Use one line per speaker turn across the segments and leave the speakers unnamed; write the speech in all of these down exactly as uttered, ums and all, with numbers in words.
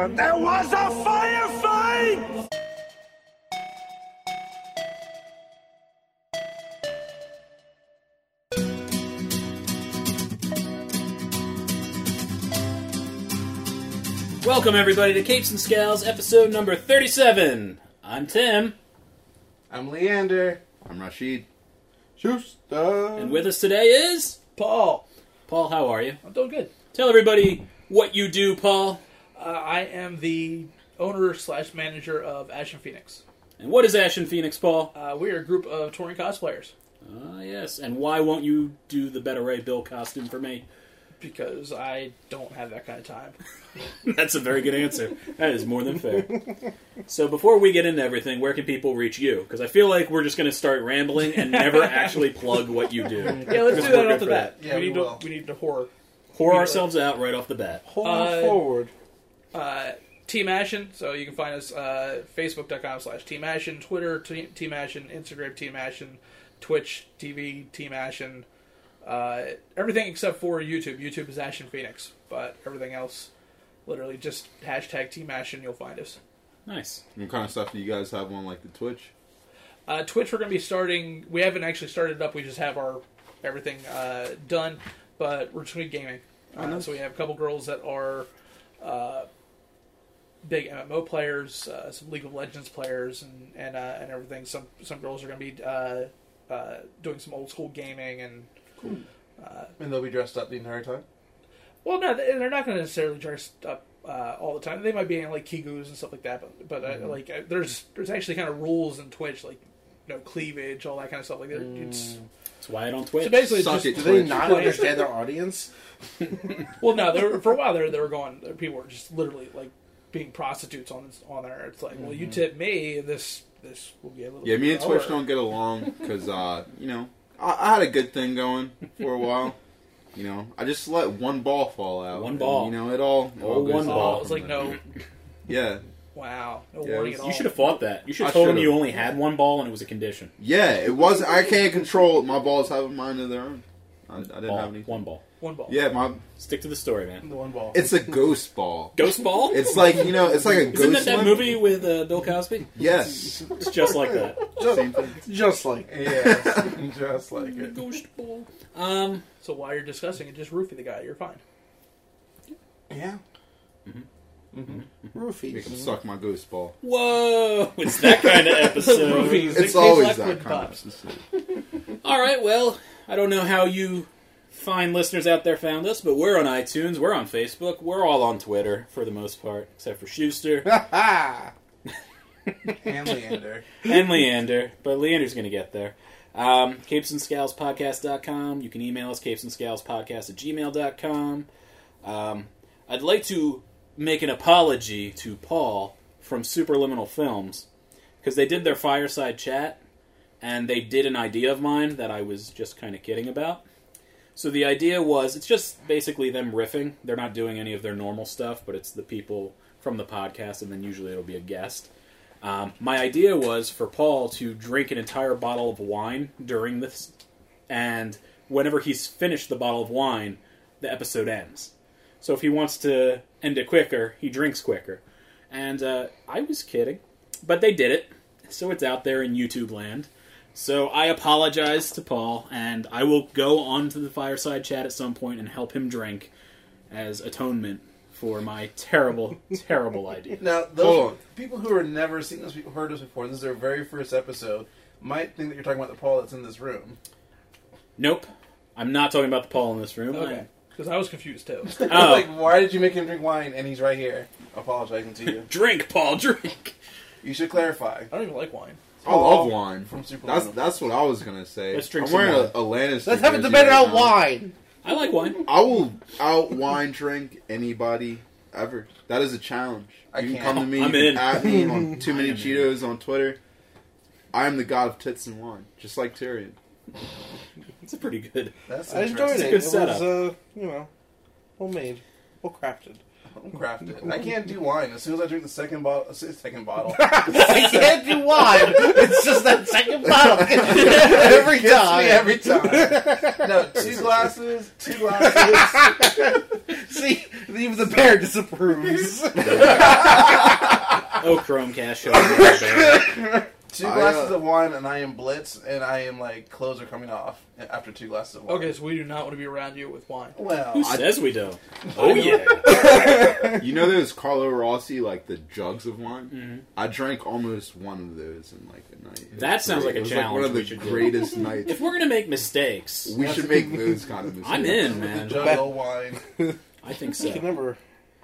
on.
There was a firefight!
Welcome, everybody, to Capes and Scales, episode number thirty-seven. I'm Tim.
I'm Leander.
I'm Rashid.
Schuster.
And with us today is...
Paul.
Paul, how are you?
I'm doing good.
Tell everybody what you do, Paul.
Uh, I am the owner slash manager of Ashen Phoenix.
And what is Ashen Phoenix, Paul?
Uh, we are a group of touring cosplayers.
Ah, yes. And why won't you do the Better Ray Bill costume for me?
Because I don't have that kind of time.
That's a very good answer. That is more than fair. So before we get into everything, where can people reach you? Because I feel like we're just going to start rambling and never actually plug what you do.
Yeah, let's do that off the bat.
Yeah,
we,
we
need
will.
to we need to horror.
Whore ourselves out right off the bat.
Hold
Uh,
forward.
Uh, Team Ashen, so you can find us uh, Facebook.com slash Team Ashen, Twitter, Team, Team Ashen, Instagram, Team Ashen, Twitch T V, Team Ashen. Uh, everything except for YouTube. YouTube is Ashen Phoenix, but everything else, literally just hashtag Team Ashen, you'll find us.
Nice.
What kind of stuff do you guys have on, like, the Twitch?
Uh, Twitch, we're going to be starting, we haven't actually started it up, we just have our everything uh, done, but we're just going to be gaming. Uh,
Oh, nice.
So we have a couple girls that are uh, big M M O players, uh, some League of Legends players, and and, uh, and everything. Some some girls are going to be uh, uh, doing some old school gaming and.
Cool.
Uh,
And they'll be dressed up the entire time?
well, no, they- they're not going to necessarily dress up uh, all the time. They might be in like kigus and stuff like that, but but uh,
Mm-hmm.
like uh, there's there's actually kind of rules in Twitch, like no cleavage, all that kind of stuff. Like that.
Mm.
It's
That's why I don't Twitch.
so basically
Suck
just
it,
Do they
Twitch.
not understand their audience?
well, no, they were, for a while there they were going. People were just literally like being prostitutes on on there. It's like, well, you tip me, this this will be a little.
Yeah, me and
bit
Twitch
lower.
don't get along because, uh, you know, I, I had a good thing going for a while. You know, I just let one ball fall out.
One
and,
ball.
you know, it all, it
Oh,
all goes
one
down
ball.
Oh, it was
from
like
there.
no,
Yeah.
wow, no
Yeah, it
warning
was-
at all.
You should have fought that. You should have
I
told him
should've.
you only had one ball and it was a condition.
Yeah, it was. I can't control my balls have a mind of their own. I, I didn't
Ball.
have any.
One ball.
one ball.
Yeah, my.
Stick to the story, man.
The one ball.
It's a ghost ball.
Ghost ball?
It's like, you know, it's like a
Isn't
ghost
that that
limp.
movie with uh, Bill Cosby?
Yes.
It's just like that.
Same thing.
Just like Yes, just like it.
Ghost ball. Um,
So while you're discussing it, just roofie the guy. You're fine.
Yeah.
You
Roofies.
can suck my ghost ball.
whoa! It's that kind of episode.
Roofies.
It's
They
always
taste like
that
wood
kind of
pops.
episode.
All right, well, I don't know how you fine listeners out there found us, but we're on iTunes, we're on Facebook, we're all on Twitter for the most part, except for Schuster
Ha And Leander.
and Leander, but Leander's going to get there. Um, capes and scales podcast dot com. You can email us, capes and scales podcast at gmail dot com. Um, I'd like to make an apology to Paul from Superliminal Films, because they did their fireside chat, and they did an idea of mine that I was just kind of kidding about. So the idea was, it's just basically them riffing. They're not doing any of their normal stuff, but it's the people from the podcast, and then usually it'll be a guest. Um, my idea was for Paul to drink an entire bottle of wine during this, and whenever he's finished the bottle of wine, the episode ends. So if he wants to end it quicker, he drinks quicker. And uh, I was kidding, but they did it, so it's out there in YouTube land. So I apologize to Paul, and I will go on to the fireside chat at some point and help him drink as atonement for my terrible, terrible idea.
Now,
Hold
those
on.
people who have never seen this, heard us before, this is their very first episode, might think that you're talking about the Paul that's in this room.
Nope. I'm not talking about the Paul in this room.
Okay. Because I was confused too.
Oh.
Like, why did you make him drink wine and he's right here apologizing to you?
Drink, Paul, drink.
You should clarify.
I don't even like wine.
I love wine.
From Super
That's
Limited.
that's what I was gonna say.
Let's drink
I'm
some
wearing
wine.
a, a Lannister.
Let's have a
jersey
debate
right
about
now.
wine.
I like wine.
I will out wine drink anybody ever. That is a challenge.
I
you can
can't.
come to me.
I'm
you
in.
can at me on Too Many
I am
Cheetos on Twitter. I am the god of tits and wine, just like Tyrion.
It's a pretty good.
That's
I enjoyed
It's
it.
a good
it
setup.
was, uh, you know, homemade, well crafted.
I'm crafted. I can't do wine. As soon as I drink the second bottle, second bottle,
I can't do wine. It's just that second bottle every
gets
time.
me every time. No, two glasses, two glasses.
See, even the bear disapproves.
Oh, Chromecast show.
Two
I,
glasses
uh,
of wine, and I am blitz, and I am like clothes are coming off after two glasses of wine.
Okay, so we do not want to be around you with wine.
Well,
Who
I,
says we don't? Oh, yeah.
You know those Carlo Rossi, like the jugs of wine?
Mhm.
I drank almost one of those in like a night. It was
That sounds
great.
like a
It was
challenge
Like one of
we
the
should do.
greatest nights.
If we're going to make mistakes,
We should make those kind of mistakes.
I'm in, man.
jug of wine.
I think
I can
so.
never.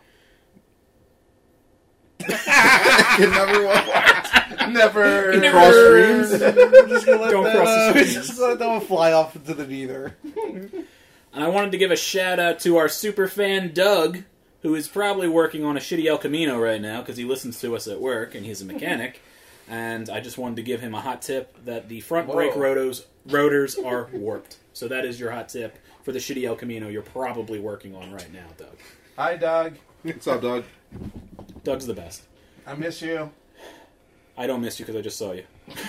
You never what?
Never.
Never.
Cross streams.
I'm just gonna let
Don't
that,
cross the
uh,
streams.
just let that one fly off into the neither.
And I wanted to give a shout out to our super fan Doug, who is probably working on a shitty El Camino right now because he listens to us at work and he's a mechanic. And I just wanted to give him a hot tip that the front
Whoa.
brake rotors rotors are warped. So that is your hot tip for the shitty El Camino you're probably working on right now, Doug.
Hi, Doug.
What's up, dog?
Doug's the best.
I miss you.
I don't miss you because I just saw you.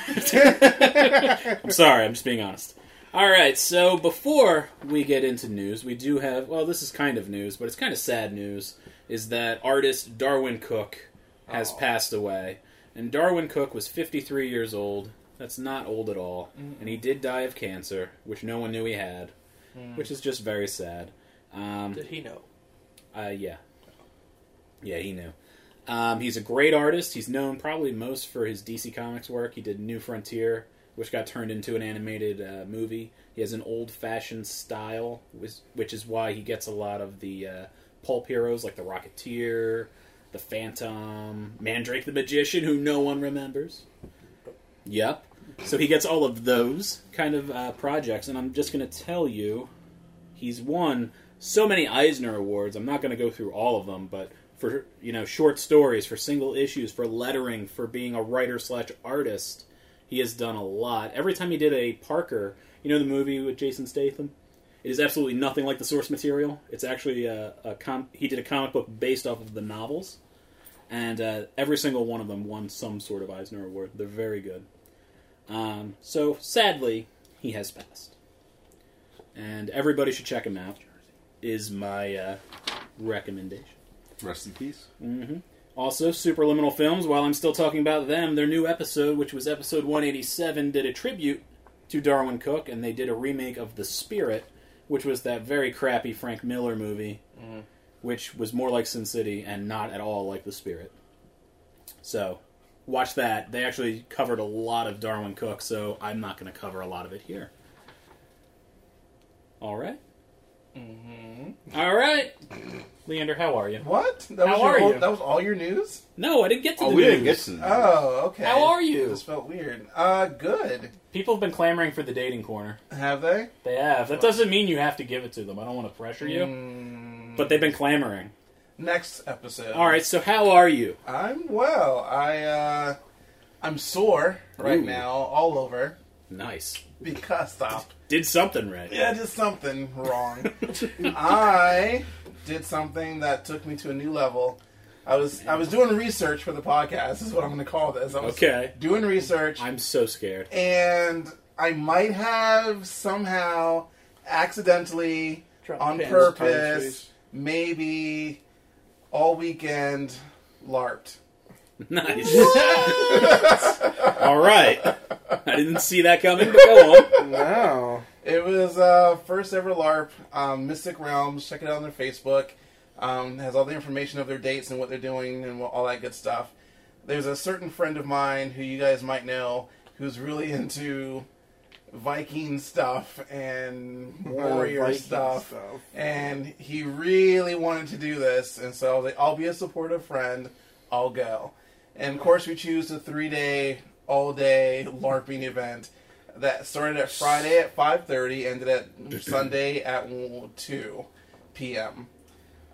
I'm sorry, I'm just being honest. Alright, so before we get into news, we do have, well, this is kind of news, but it's kind of sad news, is that artist Darwin Cook has
Aw.
passed away. And Darwin Cook was fifty-three years old. That's not old at all. And he did die of cancer, which no one knew he had, which is just very sad. Um,
Did he know?
uh, yeah. Yeah, he knew. Um, he's a great artist. He's known probably most for his D C Comics work. He did New Frontier, which got turned into an animated uh, movie. He has an old-fashioned style, which, which is why he gets a lot of the uh, pulp heroes like the Rocketeer, the Phantom, Mandrake the Magician, who no one remembers. Yep. So he gets all of those kind of uh, projects, and I'm just going to tell you, he's won so many Eisner Awards. I'm not going to go through all of them, but for, you know, short stories, for single issues, for lettering, for being a writer slash artist, he has done a lot. Every time he did a Parker, you know the movie with Jason Statham? It is absolutely nothing like the source material. It's actually a, a com- he did a comic book based off of the novels, and uh, every single one of them won some sort of Eisner Award. They're very good. Um, so, sadly, he has passed. And everybody should check him out, is my uh, recommendation.
Rest in peace.
Mm-hmm. Also, Superliminal Films, while I'm still talking about them, their new episode, which was episode one eighty-seven, did a tribute to Darwin Cook, and they did a remake of The Spirit, which was that very crappy Frank Miller movie,
Mm.
which was more like Sin City and not at all like The Spirit. So, watch that. They actually covered a lot of Darwin Cook, so I'm not going to cover a lot of it here. All right.
Mm-hmm.
All right. Leander, how are you?
What? That
How
was your
are
whole,
you?
That was all your news?
No, I didn't get to
Oh,
the
we
news.
didn't get to that.
Oh, okay.
How are you?
This felt weird. Uh, good.
People have been clamoring for the dating corner.
Have they?
They have. That doesn't mean you have to give it to them. I don't want to pressure you.
Mm,
But they've been clamoring.
next episode.
All right, so how are you?
I'm well. I uh, I'm sore right
Ooh.
now, all over
Nice.
because stop.
Did something right.
Yeah, I did something wrong. I did something that took me to a new level. I was I was doing research for the podcast. Is what I'm going to call this. I was
Okay.
doing research,
I'm so scared.
and I might have somehow accidentally,
Drop
on
pins.
purpose, maybe all weekend LARPed.
Nice. All right. I didn't see that coming, but go on.
No.
It was uh, first ever LARP, um, Mystic Realms. Check it out on their Facebook. Um, it has all the information of their dates and what they're doing and all that good stuff. There's a certain friend of mine who you guys might know who's really into Viking stuff and warrior
Viking
stuff.
stuff.
And he really wanted to do this. And so I was like, I'll be a supportive friend. I'll go. And of course we choose a three-day, all-day LARPing event that started at Friday at five thirty, ended at Sunday at two p.m.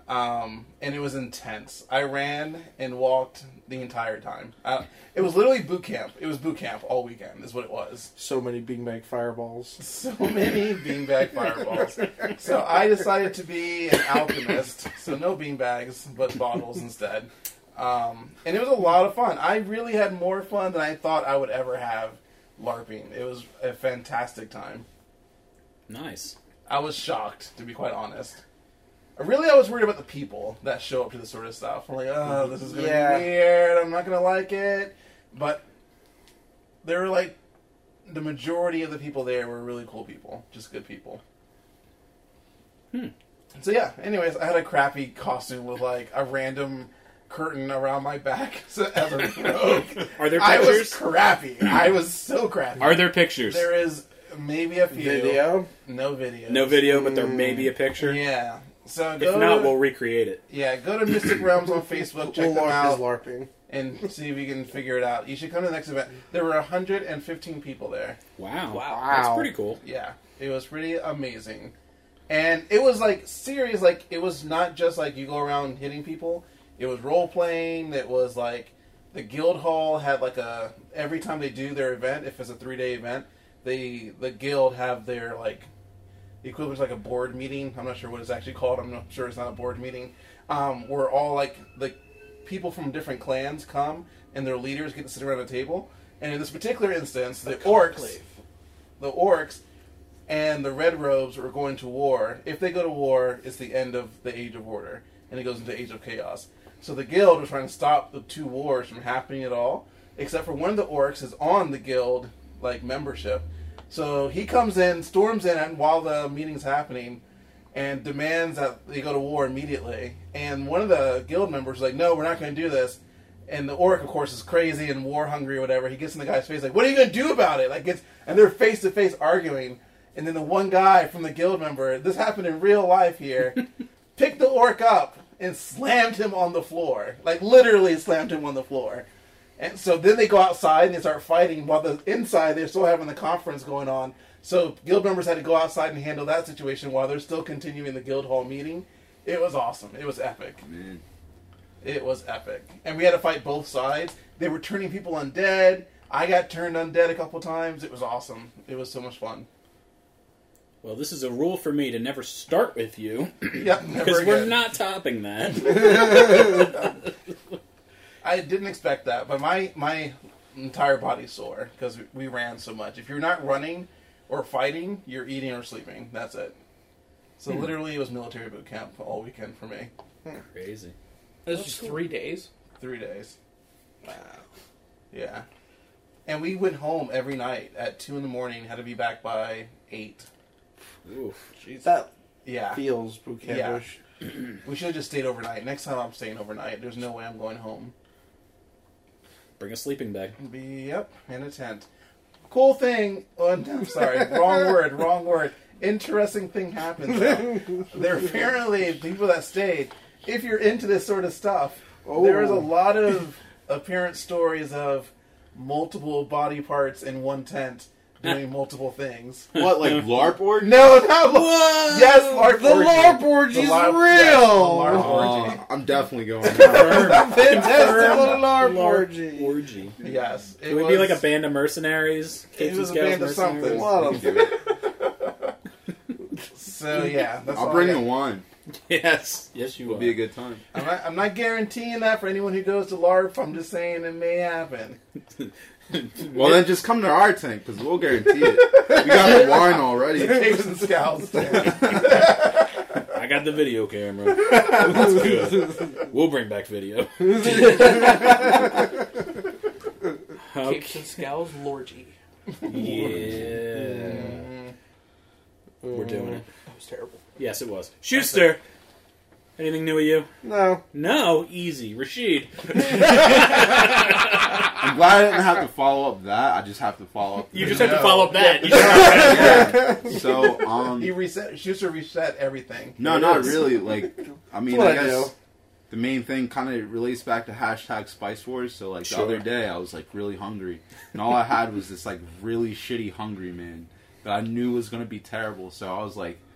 Um, and it was intense. I ran and walked the entire time. Uh, it was literally boot camp. It was boot camp all weekend is what it was.
So many beanbag fireballs.
So many beanbag fireballs. So I decided to be an alchemist. So no beanbags, but bottles instead. Um, and it was a lot of fun. I really had more fun than I thought I would ever have LARPing. It was a fantastic time.
Nice.
I was shocked, to be quite honest. Really, I was worried about the people that show up to this sort of stuff. I'm like, oh, this is going to
Yeah.
be weird. I'm not going to like it. But there were like, the majority of the people there were really cool people. Just good people.
Hmm.
So yeah, anyways, I had a crappy costume with like a random curtain around my back so, as a rogue.
Are there
I was
pictures?
crappy. I was so crappy.
Are there pictures?
There is maybe a few.
Video.
No video.
No video, but there may be a picture.
Yeah. So
If
go
not,
to,
we'll recreate it.
yeah, go to Mystic Realms on Facebook, check
We'll
them
LARP
out,
is LARPing.
and see if you can figure it out. You should come to the next event. There were one hundred fifteen people there.
Wow.
Wow.
That's
Wow.
pretty cool.
Yeah, it was pretty amazing. And it was like serious, like it was not just like you go around hitting people. It was role playing. It was like the guild hall had like a every time they do their event, if it's a three day event, they the guild have their like the equivalent is like a board meeting. I'm not sure what it's actually called. I'm not sure it's not a board meeting. Um, where all like the people from different clans come and their leaders get to sit around a table. And in this particular instance, the orcs, the orcs, and the red robes are going to war. If they go to war, it's the end of the Age of Order, and it goes into Age of Chaos. So the guild was trying to stop the two wars from happening at all, except for one of the orcs is on the guild like membership. So he comes in, storms in while the meeting's happening, and demands that they go to war immediately. And one of the guild members is like, no, we're not going to do this. And the orc, of course, is crazy and war hungry or whatever. He gets in the guy's face like, what are you going to do about it? Like, it's, and they're face to face arguing. And then the one guy from the guild member, this happened in real life here, picked the orc up and slammed him on the floor. Like, literally slammed him on the floor. And so then they go outside and they start fighting while the inside they're still having the conference going on. So guild members had to go outside and handle that situation while they're still continuing the guild hall meeting. It was awesome. It was epic.
Man.
It was epic. And we had to fight both sides. They were turning people undead. I got turned undead a couple times. It was awesome. It was so much fun.
Well, this is a rule for me to never start with you,
Yep, never
because we're
again.
not topping that.
I didn't expect that, but my my entire body's sore because we ran so much. If you're not running or fighting, you're eating or sleeping. That's it. So
Hmm.
literally, it was military boot camp all weekend for me.
Crazy.
It was just three days.
Three days. Wow. Yeah. And we went home every night at two in the morning. Had to be back by eight.
Oof.
That
Yeah.
feels boot campish.
We should have just stayed overnight. Next time I'm staying overnight. There's no way I'm going home.
Bring a sleeping bag.
Be Yep, in a tent. Cool thing. Oh, I'm sorry, wrong word, wrong word. Interesting thing happened. Though. There apparently people that stayed. If you're into this sort of stuff,
Oh.
there is a lot of apparent stories of multiple body parts in one tent doing multiple things.
What, like LARP orgy?
No, not LARP. Yes, LARP
The
orgy.
LARP orgy's
The LARP-
real!
yes, the LARP orgy.
Oh, I'm definitely going.
Fantastic little LARP orgy.
Orgy.
Yes,
It would be like a band of mercenaries.
It
Capes and
was a
Scales
band of something.
mercenaries.
What a
So yeah, that's
I'll
all
bring
I
the
got.
wine.
Yes. Yes, you
It'll
will.
be a good time.
I'm not, I'm not guaranteeing that for anyone who goes to LARP. I'm just saying it may happen.
Well, then just come to our tank, because we'll guarantee it. We got the wine already.
Capes and Scouts.
I got the video camera. That's good. We'll bring back video. Okay.
Capes and Scowls Lorgy.
Yeah. We're doing it.
That was terrible.
Yes, it was. Schuster! Anything new with you?
No.
No? Easy. Rashid.
I'm glad I didn't have to follow up that. I just have to follow up.
You
this.
just have to follow up that. You
Yeah. So, um,
He reset. Schuster reset everything.
no, not really. Like, I mean,
That's
I
what I
guess
do.
the main thing kind of relates back to hashtag Spice Wars. So, like,
Sure.
the other day, I was, like, really hungry. And all I had was this, like, really shitty Hungry Man that I knew was going to be terrible. So I was like,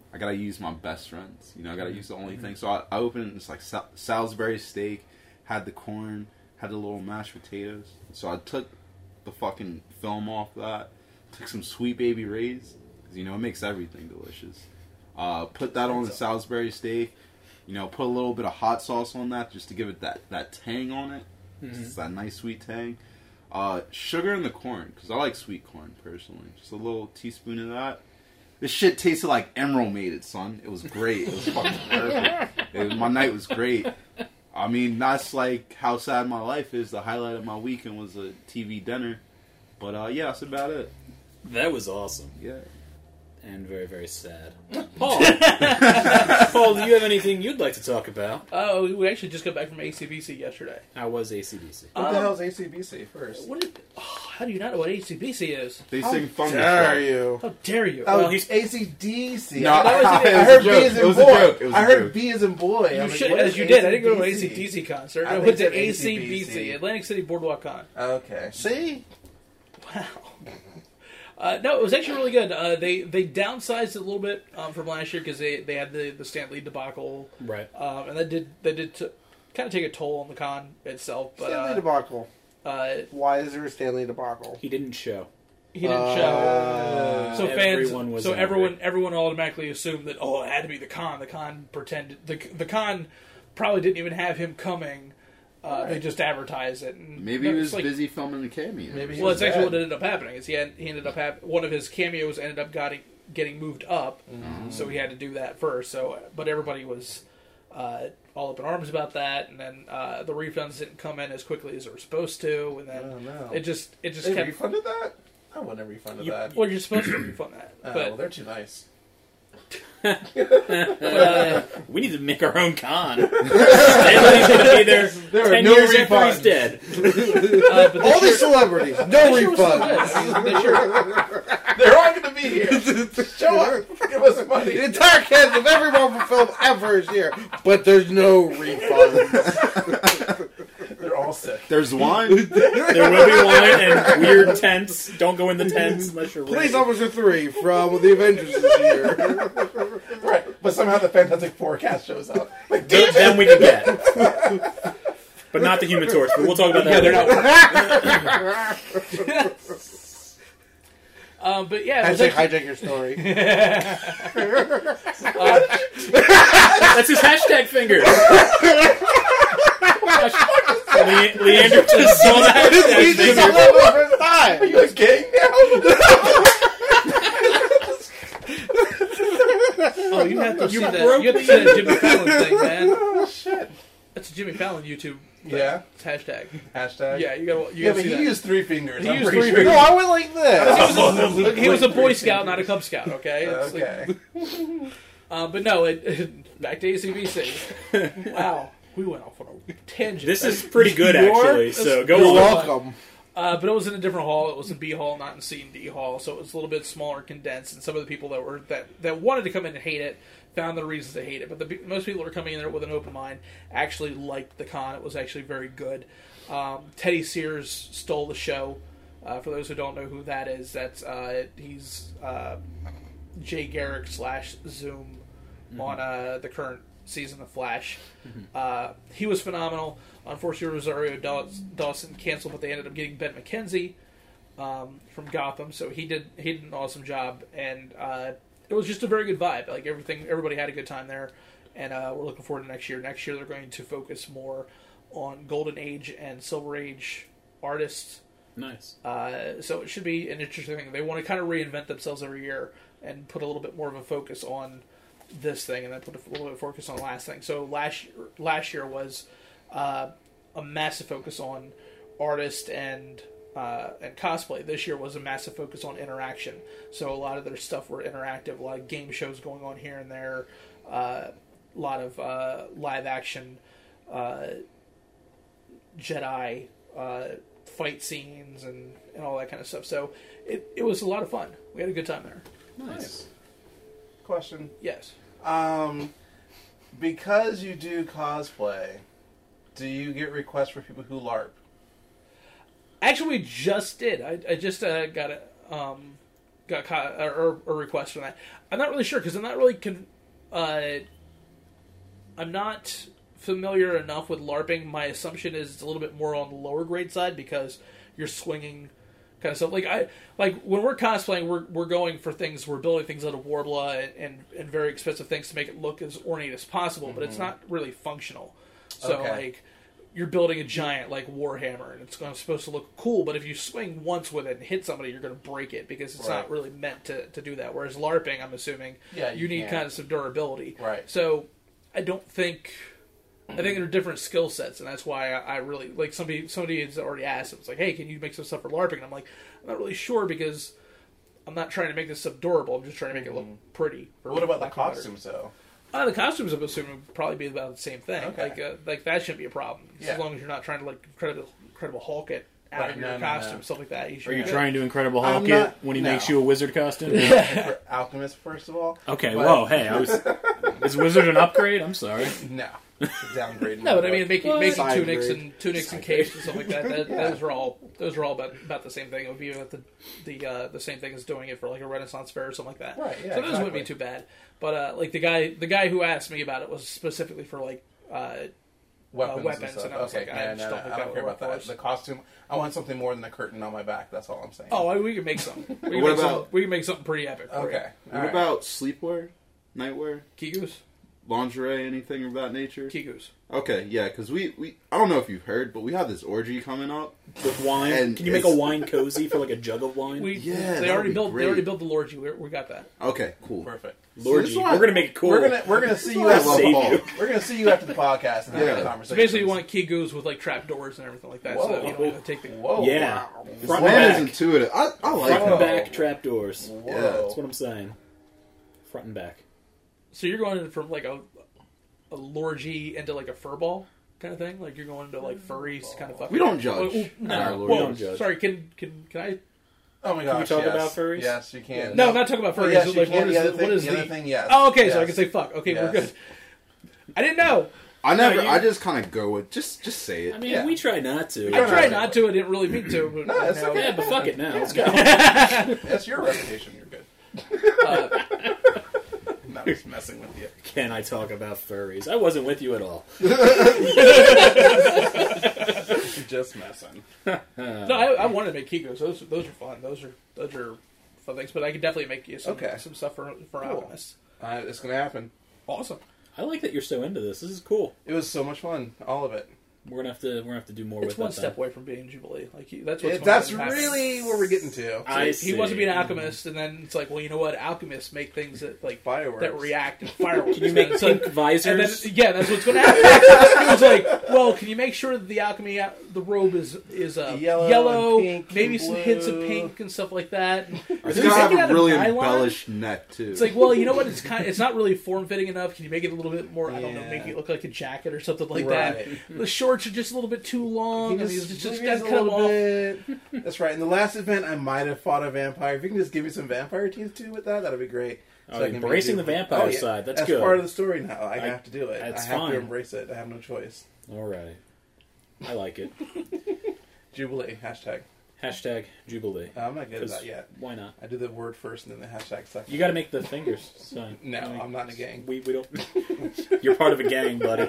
I gotta use my best friends. You know, I gotta use the only thing. So I, I opened this like Sal- Salisbury steak, had the corn, had the little mashed potatoes. So I took the fucking film off that, took some Sweet Baby Ray's, because you know it makes everything delicious. Uh, put that on the Salisbury steak. You know, put a little bit of hot sauce on that just to give it that, that tang on it. Mm-hmm. It's that nice sweet tang. Uh, sugar in the corn, because I like sweet corn personally. Just a little teaspoon of that. This shit tasted like Emerald made it, son. It was great. It was fucking perfect. It was, my night was great. I mean, that's like how sad my life is. The highlight of my weekend was a T V dinner. But uh, yeah, that's about it.
That was awesome.
Yeah.
And very, very sad. Paul! Paul, do you have anything you'd like to talk about?
Oh, we actually just got back from A C B C yesterday.
How was A C B C?
What
Um,
the hell's A C B C first?
What is, oh, how do you not know what A C B C is?
They
How
sing Thunder
dare
Shout.
you?
How dare you?
Oh,
Well, he's-
A C D C.
No,
I,
that was-
I
it was
heard
a
B
joke.
as
It
in
was a
boy.
joke. It was
I
a
heard
joke.
B as in boy.
You
I'm like,
should,
what
as
is
you did. I didn't go to an
A
A
C
C
D
D C concert.
I
I
think
went to
it's
A
at
C B C,
A C B C.
Atlantic City Boardwalk Con.
Okay.
See?
Wow. Uh, no, it was actually really good. Uh, they they downsized it a little bit um, from last year because they, they had the, the Stan Lee debacle,
Right.
um, and that did they did t- kind of take a toll on the con itself. But
Stanley
uh,
debacle.
uh,
Why is there a Stanley debacle?
He didn't show.
he didn't
Uh,
show. So fans,
everyone was
so
angry.
everyone everyone automatically assumed that oh it had to be the con. The con pretended the the con probably didn't even have him coming. Uh, They just advertised it. And
Maybe he
it's
was
like-
busy filming the cameo.
Maybe he
Well,
was
it's actually
bad.
what ended up happening. Is he had, he ended up have one of his cameos ended up getting getting moved up,
Mm-hmm.
so he had to do that first. So, but everybody was uh, all up in arms about that, and then uh, the refunds didn't come in as quickly as they were supposed to, and then
Oh, no.
it just it just
They
kept.
refunded that? I wouldn't have refunded
You,
that.
well, you're supposed to refund that,
Oh,
but
well, they're too nice.
uh,
We need to make our own con. Stanley's going to be there
There are
ten
no
years after
refunds.
he's dead.
uh, but this
All these
year-
celebrities, no
this year was so
refunds.
good. This year-
They're all going to be here. Show up. Give us money.
The entire cast of every Marvel film ever is here, but there's no refunds.
They're all sick.
There's wine.
There will be wine and weird tents. Don't go in the tents unless you're
Police
ready.
Officer three from the Avengers is here.
Right. But somehow the Fantastic Four cast shows up. Like,
Th- Then we can get. But not the Human Torch. But we'll talk about that.
Yeah, they're not. Um, but yeah, it was
Hashtag
actually,
hijack your story.
That's his hashtag finger. Le- Leander just saw the hashtag
He just saw
finger.
that for the first time.
are you guys gay now?
oh, you have to see
You
that.
broke
You have to see that Jimmy Fallon thing, man.
Oh, shit.
That's a Jimmy Fallon YouTube.
Yeah.
It's hashtag.
Hashtag.
Yeah, you gotta. You
Yeah,
gotta
but
see
he
that.
used three fingers.
He
I'm
used
pretty
three
sure.
No, I went like this.
He was, a, he was a Boy Scout, not a Cub Scout. Okay. It's like-
Okay.
uh, but no, it, it, back to A C B C. Wow, we went off on a tangent.
This is pretty good,
You're-
actually. So go
You're
on.
welcome.
Uh, but it was in a different hall. It was in B hall, not in C and D hall, so it was a little bit smaller, condensed. And some of the people that were that, that wanted to come in and hate it found the reasons to hate it. But the, most people that were coming in there with an open mind actually liked the con. It was actually very good. Um, Teddy Sears stole the show. Uh, for those who don't know who that is, that's uh, he's uh, Jay Garrick slash Zoom mm-hmm. on uh, the current season of Flash. Mm-hmm. Uh, he was phenomenal. Unfortunately, Rosario Dawson canceled, but they ended up getting Ben McKenzie um, from Gotham, so he did he did an awesome job, and uh, it was just a very good vibe. Like everything, everybody had a good time there, and uh, we're looking forward to next year. Next year, they're going to focus more on Golden Age and Silver Age artists.
Nice.
Uh, so it should be an interesting thing. They want to kind of reinvent themselves every year and put a little bit more of a focus on this thing, and then put a little bit of focus on the last thing. So last last year was uh, a massive focus on artist and uh, and cosplay. This year was a massive focus on interaction. So a lot of their stuff were interactive. A lot of game shows going on here and there. Uh, a lot of uh, live action uh, Jedi uh, fight scenes and, and all that kind of stuff. So it, it was a lot of fun. We had a good time there.
Nice.
Question.
Yes.
Um, because you do cosplay, do you get requests for people who LARP?
Actually, we just did. I, I just uh, got a, um, got caught, or, or requests from that. I'm not really sure because I'm not really con- uh, I'm not familiar enough with LARPing. My assumption is it's a little bit more on the lower grade side because you're swinging kind of stuff. Like I like when we're cosplaying, we're we're going for things. We're building things out of Warbler and, and, and very expensive things to make it look as ornate as possible, mm-hmm. but it's not really functional. So
Okay.
like. You're building a giant like Warhammer, and it's going supposed to look cool. But if you swing once with it and hit somebody, you're going to break it because it's
Right.
not really meant to, to do that. Whereas LARPing, I'm assuming,
Yeah,
you,
you
need
can.
kind of some durability.
Right.
So I don't think I think there are different skill sets, and that's why I, I really like somebody. Somebody has already asked. It's like, hey, can you make some stuff for LARPing? And I'm like, I'm not really sure because I'm not trying to make this stuff durable. I'm just trying to make it look pretty. For
What about the
lack of a better-
costumes, though?
Uh, the costumes, I'm assuming, would probably be about the same thing.
Okay.
Like, uh, like that shouldn't be a problem.
Yeah.
As long as you're not trying to like Incredible, Incredible Hulk it out
Right,
of your
no, no,
costume,
no.
stuff like that. You should
Are you
be
trying to Incredible
I'm
Hulk it
not-
when he
no.
makes you a wizard costume?
For Alchemist, first of all.
Okay,
But-
whoa, hey, I was. Is Wizard an upgrade? I'm sorry.
No. It's a downgrade.
No, but I mean, making making
Side
tunics
grade.
and tunics and capes and stuff like that. that Those are all those are all about, about the same thing. It would be about the the uh, the same thing as doing it for like a Renaissance fair or something like that.
Right, yeah,
So those wouldn't be
exactly.
too bad. But uh, like the guy the guy who asked me about it was specifically for like. Uh,
weapons,
uh, weapons,
and, stuff.
and I was
okay,
like, I
yeah,
just
no,
don't
no,
think
I
that
don't
would
care about
work for
that.
us.
The costume, I want something more than a curtain on my back. That's all I'm saying.
oh, I- we can make something. We can
What
make
about-
something, we can make something pretty epic. for
okay.
you.
What
All right.
about sleepwear, nightwear,
Kigus?
lingerie, anything of that nature?
Kigus.
Okay, yeah, because we, we I don't know if you've heard, but we have this orgy coming up.
With wine?
And
Can you make a
it's-
wine cozy for like a jug of wine?
We
Yeah,
they
that
already
would be
built
great.
they already built the Lorgy. We, we got that.
Okay, cool.
Perfect.
Lorgy.
this one-
We're gonna make it cool.
We're gonna we're gonna see you
I
after
love
Save
Hulk.
you.
we're gonna see you after the podcast and have
Yeah.
a
So
conversation.
basically, you want Kigus with like trap doors and everything like that.
Whoa.
So you don't have to take the.
Whoa!
Yeah.
Wow.
This
Front
man
and
is
back.
intuitive. I, I like
Front
it.
and
Whoa.
back trapdoors.
Whoa.
Yeah,
That's what I'm saying. Front and back.
So you're going from like a a Lorgy into like a furball kind of thing. Like you're going into like furries kind of fucking.
We don't judge.
Oh, oh, no,
Our
no.
Lord.
We
Whoa,
don't judge.
sorry. Can can can I?
Oh my gosh!
we talk
yes.
about furries?
Yes, you can.
No, I'm not talking about
Well,
furries.
yes,
It's
you
like,
can.
what is
the other
the,
thing,
what is
the other thing? Yes.
Oh, okay. So I
Yes.
can say fuck. Okay, we're
Yes.
good. I didn't know.
I never.
No, you-
I just kind of go with just just say it.
I mean,
Yeah.
we try not to.
I
Try
tried
not
not to. I didn't really mean to. But
No, it's
now-
okay.
Yeah, but fuck it now. Let's go.
That's your reputation. You're good.
Uh,
I'm not just messing with you.
Can I talk about furries? I wasn't with you at all.
Just messing.
no, I, I wanted to make Kikos. Those those are fun. Those are those are fun things. But I could definitely make you some
Okay.
some stuff for for
Cool.
Alchemists.
Uh, it's gonna happen.
Awesome.
I like that you're so into this. This is cool.
It was so much fun. All of it.
We're gonna have to. We're gonna have to do more
It's
with
one
that.
step
then.
away from being Jubilee. Like he, that's what's
It,
going
that's
to happen.
really where we're getting to.
I
he
see.
wants to be an alchemist, and then it's like, well, you know what? Alchemists make things that like
Fireworks.
that react and fireworks.
Can you make
So-
pink
And then,
visors?
yeah, that's what's going to happen. He was like, "Well, can you make sure that the alchemy, the robe is is uh,
Yellow
yellow,
and pink
maybe
and
some hints of
blue."
pink and stuff like that?" And
It's
Does
gonna
he
have
make it
a
out of
really
nylon?
embellished neck too.
It's like, well, you know what? It's kind. It's not really form fitting enough. Can you make it a little bit more? I don't know,
Yeah.
make it look like a jacket or something like
Right.
that. The shorts are just a little bit too long.
He
and
just,
he's
just,
just
just
got
a
to cut them
little
off.
bit. That's right. In the last event, I might have fought a vampire. If you can just give me some vampire teeth too with that, that'd be great.
Oh,
I can
embracing
make
the
it-
vampire
Oh, yeah.
side. That's,
That's
good.
part of the story now. I,
I-
have to do it.
that's
I have
fine.
to embrace it. I have no choice.
All right. I like it.
Jubilee hashtag.
Hashtag Jubilee.
Uh, I'm not good at
'Cause
that yet.
Why not?
I do the word first and then the hashtag second.
You got to make the fingers sign.
No,
I mean,
I'm not in a gang.
We we don't. You're part of a gang, buddy.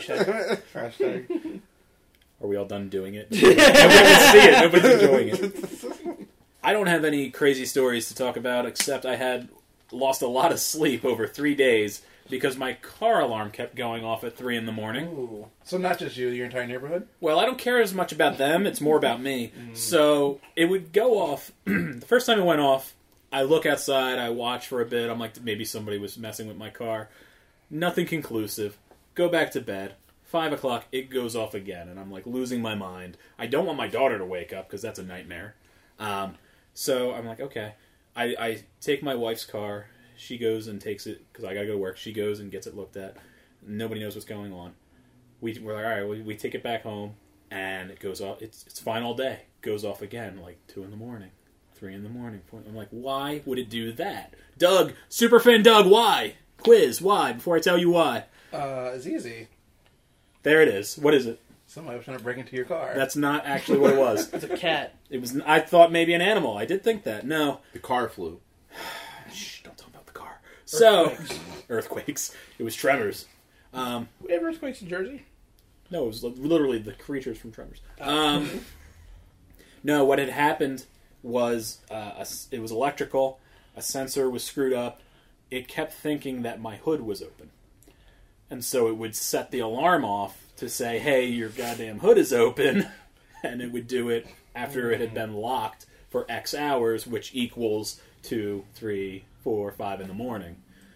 Hashtag.
Are we all done doing it? Nobody can see it. Nobody's enjoying it. I don't have any crazy stories to talk about, except I had lost a lot of sleep over three days because my car alarm kept going off at three in the morning.
Ooh. So not just you, your entire neighborhood?
Well, I don't care as much about them. It's more about me. So it would go off. The first time it went off, I look outside, I watch for a bit. I'm like, maybe somebody was messing with my car. Nothing conclusive. Go back to bed. Five o'clock, it goes off again. And I'm like losing my mind. I don't want my daughter to wake up because that's a nightmare. Um, so I'm like, okay. I, I take my wife's car. She goes and takes it because I got to go to work. She goes and gets it looked at. Nobody knows what's going on. We, we're like, all right, we, we take it back home, and it goes off. It's it's fine all day. Goes off again, like two in the morning, three in the morning. Four, I'm like, why would it do that? Doug, Superfan Doug, why? Quiz, why? Before I tell you why.
Uh, it's easy.
There it is. What is it?
Somebody was trying to break into your car.
That's not actually what it was.
It's a cat.
It was. I thought maybe an animal. I did think that. No,
the car flew.
Shh, don't talk about the car. So,
Earthquakes.
earthquakes. It was tremors. Um,
We have earthquakes in Jersey.
no, it was li- literally the creatures from Tremors. Um, no, what had happened was uh, a s it was electrical. A sensor was screwed up. It kept thinking that my hood was open. And so it would set the alarm off to say, hey, your goddamn hood is open. And it would do it after it had been locked for X hours, which equals two, three, four, five in the morning.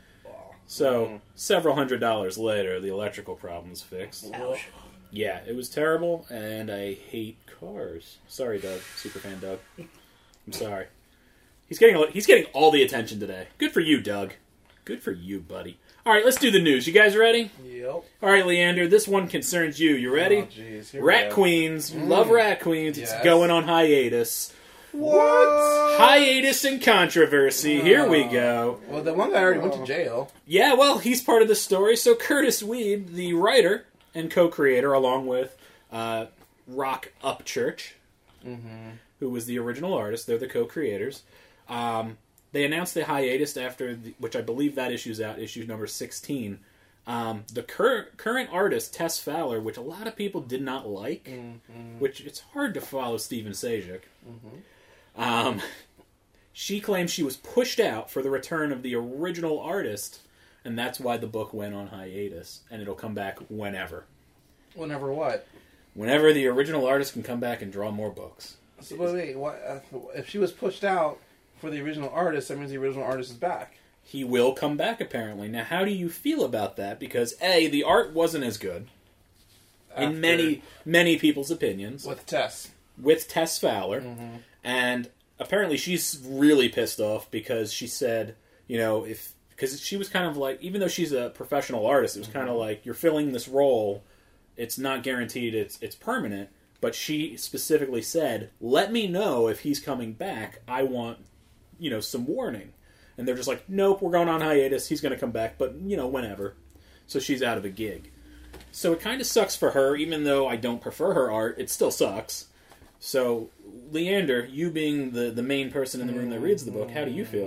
So, several hundred dollars later, the electrical problem's fixed.
Ouch.
Yeah, it was terrible, and I hate cars. Sorry, Doug. Superfan Doug. I'm sorry. He's getting a- he's getting all the attention today. Good for you, Doug. Good for you, buddy. All right, let's do the news. You guys ready?
Yep.
All right, Leander, this one concerns you. You ready?
Oh, jeez. Here we
Rat
go.
Queens. Love Rat Queens. It's
Yes.
going on hiatus.
What?
Hiatus and controversy. Here we go.
Well, the one guy already went to jail.
Yeah, well, he's part of the story. So Curtis Weed, the writer and co-creator, along with uh, Rock Upchurch, who was the original artist, they're the co-creators. Um, they announced the hiatus after, the, which I believe that issue's out, issue number sixteen. Um, the cur- current artist, Tess Fowler, which a lot of people did not like, which it's hard to follow Steven Sajak. Um, she claims she was pushed out for the return of the original artist, and that's why the book went on hiatus, and it'll come back whenever.
Whenever what?
Whenever the original artist can come back and draw more books.
So, but wait, what, uh, if she was pushed out for the original artist, that means the original artist is back.
He will come back, apparently. Now, how do you feel about that? Because, A, the art wasn't as good,
After-
in many, many people's opinions,
With Tess.
with Tess Fowler, and apparently she's really pissed off because she said, you know, if because she was kind of like, even though she's a professional artist, it was kind of like, you're filling this role, it's not guaranteed it's it's permanent, but she specifically said, let me know if he's coming back, I want, you know, some warning. And they're just like, nope, we're going on hiatus, he's going to come back, but, you know, whenever. So she's out of a gig. So it kind of sucks for her, even though I don't prefer her art, it still sucks. So, Leander, you being the, the main person in the room that reads the book, how do you feel?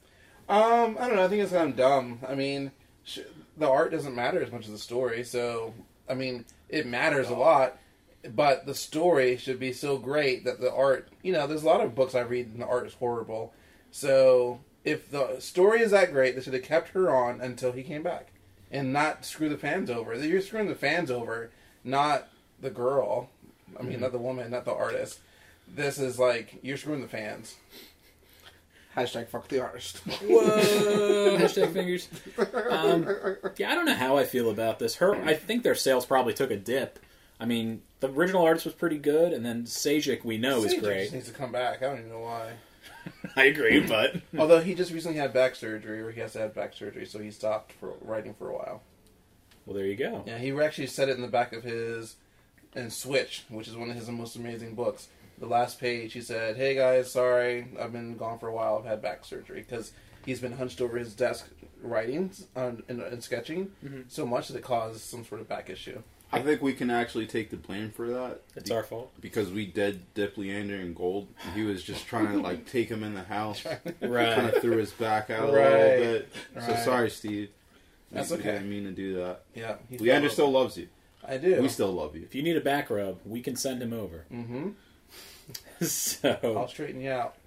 Um, I don't know. I think it's kind of dumb. I mean, sh- the art doesn't matter as much as the story. So, I mean, it matters a lot, but the story should be so great that the art. You know, there's a lot of books I read and the art is horrible. So, if the story is that great, they should have kept her on until he came back, and not screw the fans over. You're screwing the fans over, not the girl. I mean, not the woman, not the artist. This is like, you're screwing the fans. Hashtag fuck the artist.
Whoa! Hashtag fingers. Um, yeah, I don't know how I feel about this. Her, I think their sales probably took a dip. I mean, the original artist was pretty good, and then Sajak, we know, is
Sajak
great.
just needs to come back. I don't even know why.
I agree, but...
Although he just recently had back surgery, or he has to have back surgery, so he stopped for writing for a while.
Well, there you go.
Yeah, he actually said it in the back of his in Switch, which is one of his most amazing books. The last page, he said, "Hey guys, sorry, I've been gone for a while. I've had back surgery," because he's been hunched over his desk writing and, and, and sketching
Mm-hmm.
so much that it caused some sort of back issue.
I think we can actually take the blame for that.
It's our fault.
Because we did dip Leander in gold. He was just trying to like take him in the house. Kind
Right.
of threw his back out a
Right.
little bit. So
Right.
sorry, Steve.
That's
We
okay.
didn't mean to do that.
Yeah, he
Leander
fell
still
over.
loves you.
I do.
We still love you.
If you need a back rub, we can send him over.
Mm-hmm. I'll
So...
straighten you out.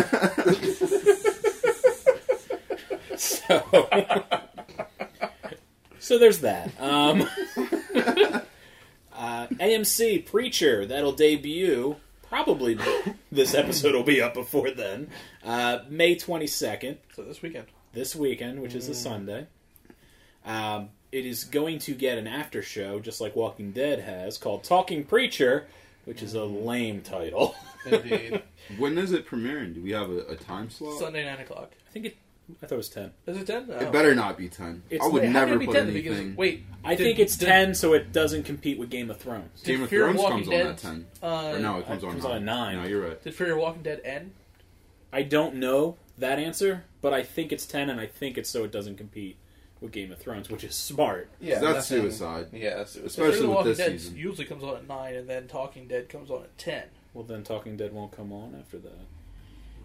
So... So there's that. Um, uh, A M C Preacher, that'll debut. Probably this episode will be up before then. Uh, May twenty-second,
So this weekend.
this weekend, which is a Sunday. Um, it is going to get an after show, just like Walking Dead has, called Talking Preacher, which is a lame title.
Indeed.
When is it premiering? Do we have a, a time slot?
Sunday, nine o'clock.
I think it. I thought it was ten.
Is it ten?
It better not be ten.
It's-
I would
Wait, how
never
can it be
put
ten?
anything.
Because, wait,
I
did-
think it's
did-
ten, so it doesn't compete with Game of Thrones.
Did
Game of
Fear
Thrones
Walking
comes
Dead,
on at ten.
Uh,
or no, it comes
it
on
comes
nine.
on at nine.
No, you're right.
Did Fear Walking Dead end?
I don't know that answer, but I think it's ten, and I think it's so it doesn't compete with Game of Thrones, which is smart.
Yeah,
That's
nothing-
suicide.
Yeah, that's suicide.
Especially
Fear the
with
Walking
this
Dead
season.
usually comes on at nine, and then Talking Dead comes on at ten.
Well, then Talking Dead won't come on after that.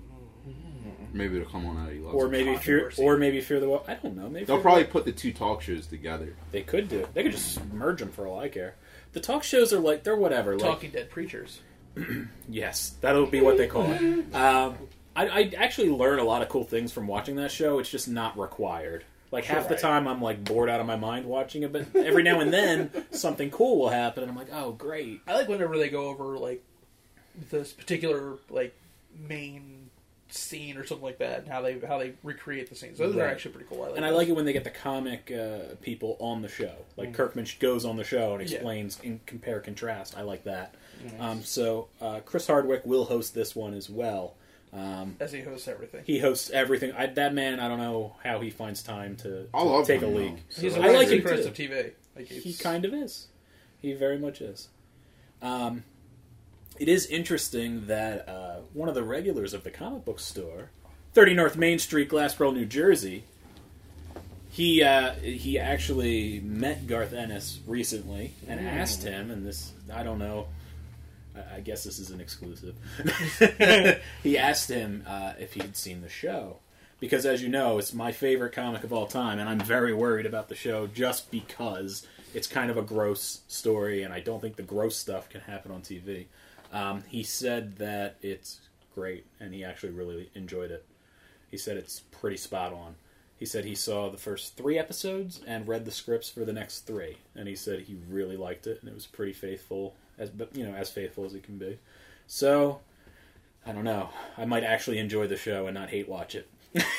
Maybe it'll come on at eleven.
Or maybe fear,
Controversy.
or maybe fear the. Wa- I don't know. Maybe
They'll
Fear the
probably
Wa-
put the two talk shows together.
They could do. They could just merge them for all I care. The talk shows are like they're whatever. Like,
Talking Dead preachers.
yes, that'll be what they call it. Um, I, I actually learn a lot of cool things from watching that show. It's just not required. Like half the
Right.
time, I'm like bored out of my mind watching it, but every now and then something cool will happen, and I'm like, oh, great.
I like whenever they go over like this particular like main scene or something like that, and how they how they recreate the scenes. Those are
Right.
actually pretty cool. I like
And I
those.
like it when they get the comic uh, people on the show. Like Kirkman goes on the show and
Yeah.
explains, in compare contrast. I like that. Um, so uh, Chris Hardwick will host this one as well. Um,
as he hosts everything.
he hosts everything. I, that man, I don't know how he finds time to, to
I love
take
him,
a leak.
though.
He's
So-
a
I like
rising
him,
Chris
too.
of T V. Like
He
it's-
kind of is. He very much is. Um, it is interesting that uh, one of the regulars of the comic book store, thirty North Main Street, Glassboro, New Jersey, he uh, he actually met Garth Ennis recently and asked him, and this, I don't know, I, I guess this is an exclusive. He asked him uh, if he had seen the show. Because, as you know, it's my favorite comic of all time, and I'm very worried about the show just because it's kind of a gross story, and I don't think the gross stuff can happen on T V. Um, he said that it's great, and he actually really enjoyed it. He said it's pretty spot on. He said he saw the first three episodes and read the scripts for the next three, and he said he really liked it, and it was pretty faithful, as but you know, as faithful as it can be. So, I don't know. I might actually enjoy the show and not hate watch it.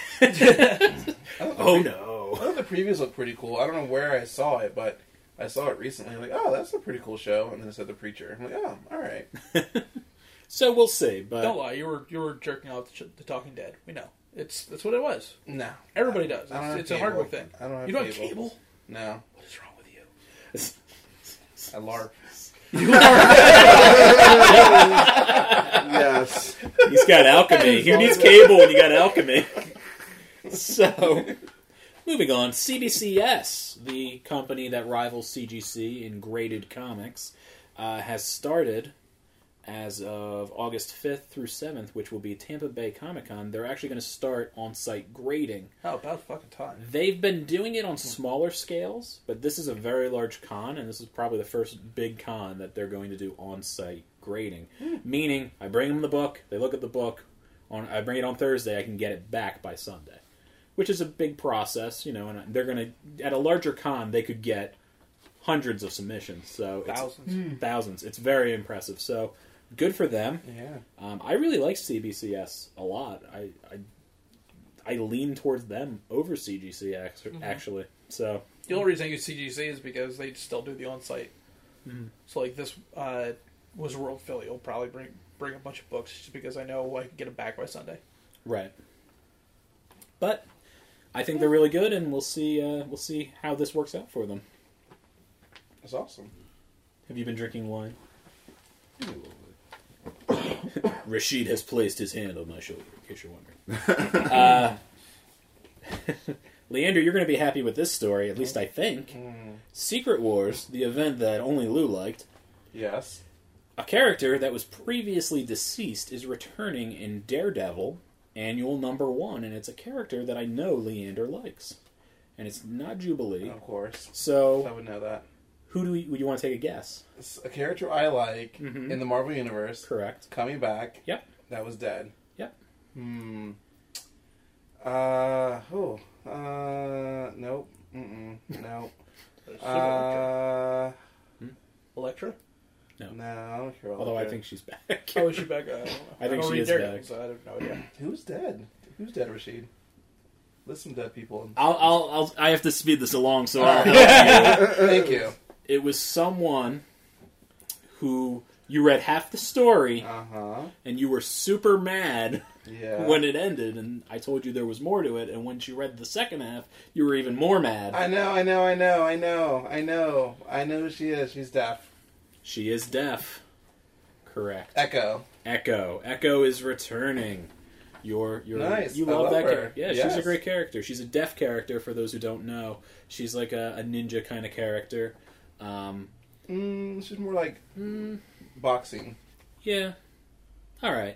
Oh no!
I thought the previews looked pretty cool. I don't know where I saw it, but I saw it recently. I'm like, oh, that's a pretty cool show. And then it said The Preacher. I'm like, oh, all right.
So we'll see. But
Don't lie, you were you were jerking out the, the Talking Dead. We know it's that's what it was.
No,
Everybody does.
I don't
It's,
have
it's a
cable.
Hardwick thing.
I don't have
you don't
cable.
have cable.
no.
What is wrong with you?
I LARP.
Yes.
he's got alchemy. Who needs cable when you got alchemy? So, moving on. C B C S, the company that rivals C G C in graded comics, uh, has started as of August fifth through seventh, which will be Tampa Bay Comic-Con. They're actually going to start on-site grading.
Oh, about fucking time.
They've been doing it on smaller scales, but this is a very large con, and this is probably the first big con that they're going to do on-site grading. Meaning, I bring them the book, they look at the book, on I bring it on Thursday, I can get it back by Sunday. Which is a big process, you know, and they're going to, at a larger con, they could get hundreds of submissions. So it's,
Thousands.
Thousands. It's very impressive. So, good for them.
Yeah.
Um, I really like C B C S a lot. I, I I lean towards them over C G C actually. actually. So
The only reason I use C G C is because they still do the on-site.
Mhm.
So like this uh, was World Philly. Will probably bring bring a bunch of books just because I know I can get them back by Sunday.
right, but I think they're really good, and we'll see. Uh, we'll see how this works out for them.
That's awesome.
Have you been drinking wine? Rashid has placed his hand on my shoulder, in case you're wondering. uh, Leander, you're going to be happy with this story, at least I think. Secret Wars, the event that only Lou liked,
Yes.
a character that was previously deceased is returning in Daredevil Annual Number One, and it's a character that I know Leander likes. And it's not Jubilee.
Of course. I
So,
would know that.
who do we, would you want to take a guess?
It's a character I like
Mhm.
in the Marvel Universe.
Correct.
Coming back.
Yep.
That was dead.
Yep.
Hmm. Uh. Oh. Uh. Nope. Mm-mm. Nope. Uh.
Electra?
No, I don't care about
Although I
that.
think she's back.
Oh, is she back? I don't know.
I think
don't
she
read
is
Daredevil,
back.
So I have no idea.
Who's dead? Who's dead, Rashid? List some dead people.
I'll, I'll, I'll, I have to speed this along, so I'll help you.
Thank you.
It was someone who you read half the story,
Uh huh.
and you were super mad
Yeah.
when it ended, and I told you there was more to it, and when she read the second half, you were even more mad.
I know, I know, I know, I know, I know, I know who she is. She's deaf.
She is deaf. Correct.
Echo.
Echo. Echo is returning. You're, you're,
Nice.
You
I
love,
love
that
her.
character. Yeah, she's a
Yes.
great character. She's a deaf character, for those who don't know. She's like a, a ninja kind of character. Um,
Mm, she's more like
mm,
boxing.
yeah. All right.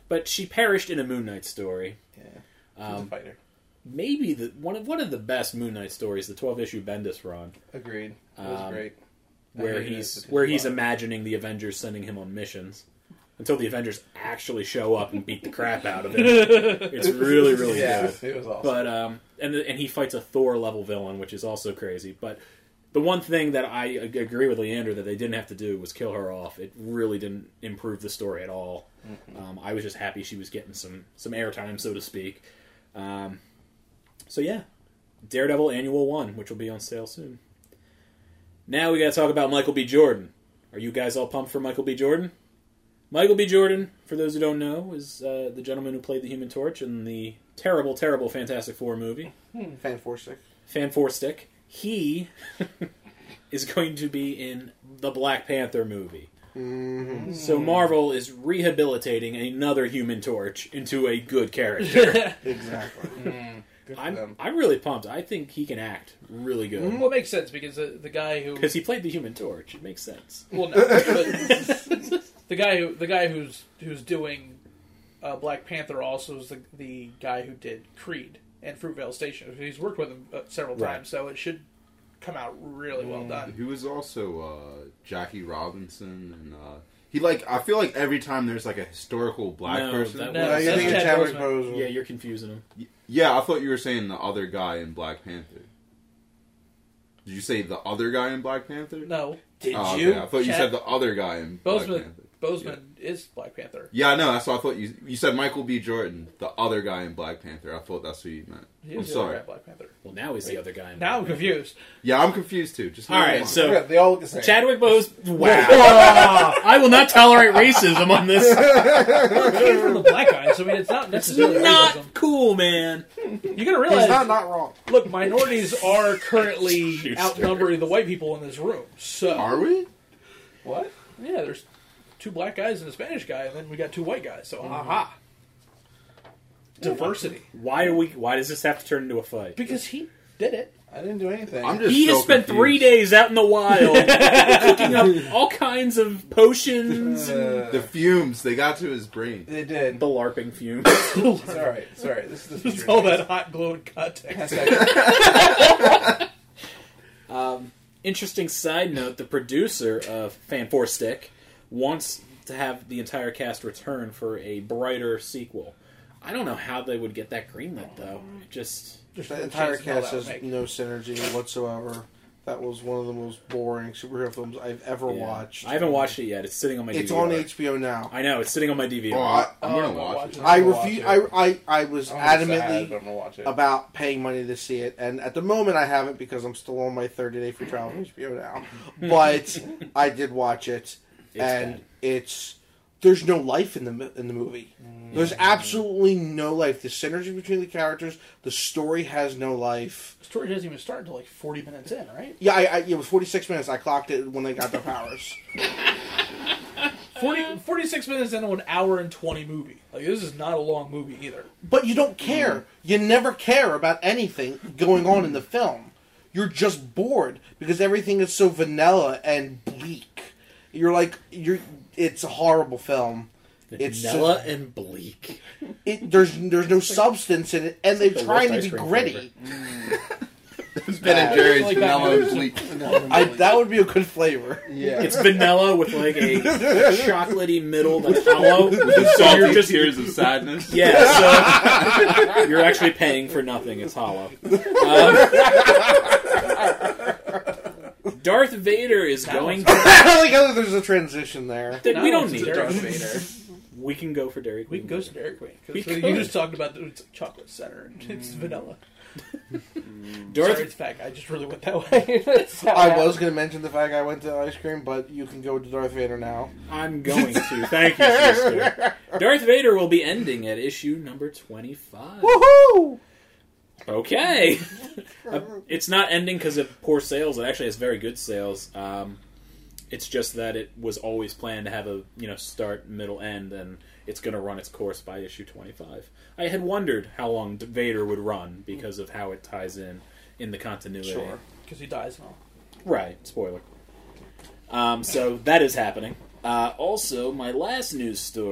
but she perished in a Moon Knight story.
Yeah, she's a
Um,
fighter.
maybe the one of one of the best Moon Knight stories, the twelve issue Bendis run,
Agreed. That was
Um,
great. I
where
hated it
he's
because
where
of
he's
that.
imagining the Avengers sending him on missions until the Avengers actually show up and beat the crap out of him. It's really really
yeah,
good.
it was awesome.
But um, and the, and he fights a Thor level villain, which is also crazy. But the one thing that I ag- agree with Leander that they didn't have to do was kill her off. It really didn't improve the story at all.
Mm-hmm.
Um, I was just happy she was getting some some airtime, so to speak. Um, so yeah, Daredevil Annual One, which will be on sale soon. Now we got to talk about Michael B. Jordan. Are you guys all pumped for Michael B. Jordan? Michael B. Jordan, for those who don't know, is uh, the gentleman who played the Human Torch in the terrible, terrible Fantastic Four movie,
Fan Four Stick.
Fan Four Stick. He is going to be in the Black Panther movie.
Mm-hmm.
So Marvel is rehabilitating another Human Torch into a good character.
Exactly.
Good for
I'm
them.
I'm really pumped. I think he can act really good.
Well, it makes sense because the, the guy who
Because he played the Human Torch. It makes sense.
well, no, but the guy who the guy who's who's doing uh, Black Panther also is the the guy who did Creed and Fruitvale Station. He's worked with him uh, several
Right.
times, so it should come out really well done.
He was also uh, Jackie Robinson, and uh, he like I feel like every time there's like a historical black
No,
person.
that-
No,
No,
that's
you think of
Chad
Chadwick
Boseman.
Boseman.
Yeah, you're confusing him.
Yeah, I thought you were saying the other guy in Black Panther. Did you say the other guy in Black Panther?
No,
Did
Oh, okay.
you?
I thought you
Chad-
said the other guy in Black
Boseman
Panther.
Boseman is Black Panther.
Yeah, I know. That's what I thought you. You said Michael B. Jordan, the other guy in Black Panther. I thought that's what you meant.
He
I'm
is the other
sorry.
guy in Black Panther.
Well, now he's the other guy. in
Now I'm
Black
confused.
Yeah, I'm confused too. Just
All right, so
Yeah, they all look the same.
Chadwick Boseman. Wow, I will not tolerate racism on this.
Well, it came from the black guy, so I mean, it's not necessarily
Not
racism.
cool, man.
You gotta realize,
He's not not wrong.
look, minorities are currently
Shoot,
outnumbering the white people in this room. So
Are we?
what? Yeah, there's two black guys and a Spanish guy, and then we got two white guys. So aha, diversity.
Why are we? Why does this have to turn into a fight?
Because he did it.
I didn't do anything.
I'm just.
He has
so
spent
confused.
three days out in the wild cooking up all kinds of potions and
Uh,
The fumes they got to his brain.
they did.
the LARPing fumes.
It's all right. It's all right. This, this
It's
is
all that hot glowing context.
Um, interesting side note: the producer of Fan Four Stick wants to have the entire cast return for a brighter sequel. I don't know how they would get that greenlit though. It just
Just
The
for
entire
chance to know that
cast
would
has
make-
no synergy whatsoever. That was one of the most boring superhero films I've ever
yeah.
watched.
I haven't watched it yet. It's sitting on my.
It's
D V R.
on H B O now.
I know it's sitting on my D V R.
Oh, I, I'm
Oh,
gonna
I'm gonna
watch
watch
it.
it.
I
I'm gonna
refuse.
watch
I,
it.
I I was
I'm sad,
adamantly
but I'm gonna watch it.
about paying money to see it, and at the moment I haven't because I'm still on my thirty day free trial of H B O now. But I did watch it,
It's
and
bad.
it's there's no life in the mo- in the movie. There's absolutely no life. The synergy between the characters, the story has no life.
The story doesn't even start until like forty minutes in, right?
Yeah, I, I, it was forty-six minutes. I clocked it when they got their powers.
forty, forty-six minutes into an hour and twenty movie. Like, this is not a long movie either.
But you don't care. You never care about anything going on in the film. You're just bored because everything is so vanilla and bleak. You're like, you're. It's a horrible film. It's
Vanilla and bleak.
It, there's there's no substance in it, and they're
the
trying
worst
to be
ice cream
gritty.
It's Ben and Jerry's
Like that
vanilla and
movie.
bleak.
I, that would be a good flavor.
Yeah.
It's vanilla with like a chocolatey middle that's hollow.
The
So
salty
you're just
tears of sadness.
yeah. So you're actually paying for nothing. It's hollow. Um, Darth Vader is going. to...
I like how there's a transition there.
We
Now
don't
it's
need
Darth
it.
Vader.
We can go for Dairy
We
Queen.
can go to Dairy Queen.
We
Because you
could.
just talked about the it's a chocolate center and it's vanilla.
Darth.
Sorry, it's fat. I just really went that way. That's how
I
it
was going to mention the fact I went to ice cream, but you can go to Darth Vader now.
I'm going to. Thank you, sister. Darth Vader will be ending at issue number twenty-five.
Woohoo!
Okay. Uh, it's not ending because of poor sales. It actually has very good sales. Um, it's just that it was always planned to have a you know start, middle, end, and it's going to run its course by issue twenty-five. I had wondered how long Vader would run because of how it ties in in the continuity.
Sure.
Because he dies and all.
Right. Spoiler. Um, so that is happening. Uh, also, my last news story